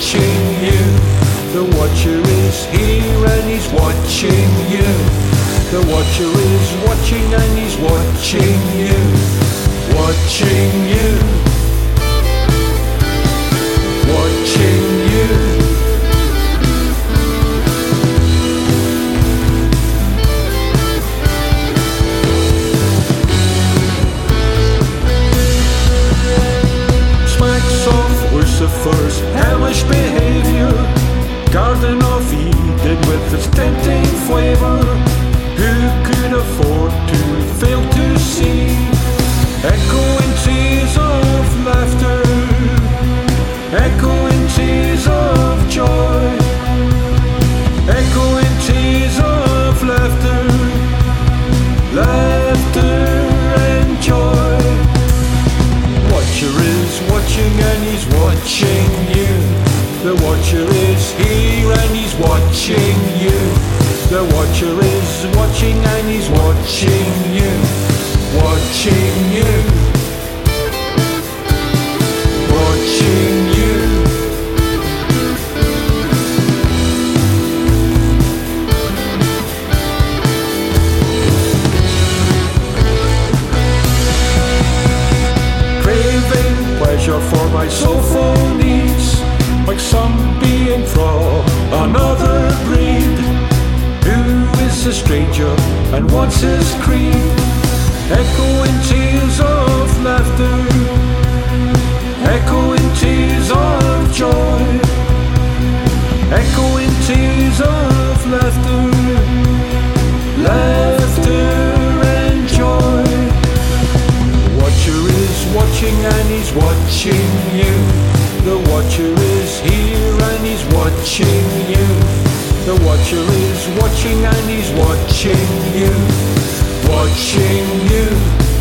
watching you. The watcher is here and he's watching you. The watcher is watching and he's watching you. Watching you. Watching you. Lucifer's hellish behavior, Garden of Eden with its tempting flavor. Who could afford to fail to see echoing tears of laughter, echoing tears of joy, echoing tears of laughter, laughter and joy. Watcher is watching and he's watching you. The watcher is here and he's watching you. The watcher is watching and he's watching you. Watching you. Watching you. Craving pleasure for my soulful needs, like some being from another breed, who is a stranger and wants his creed. Echoing tears of laughter, echoing tears of joy, echoing tears of laughter, laughter and joy. The watcher is watching and he's watching you. The watcher is here and he's watching you. The watcher is watching and he's watching you. Watching you.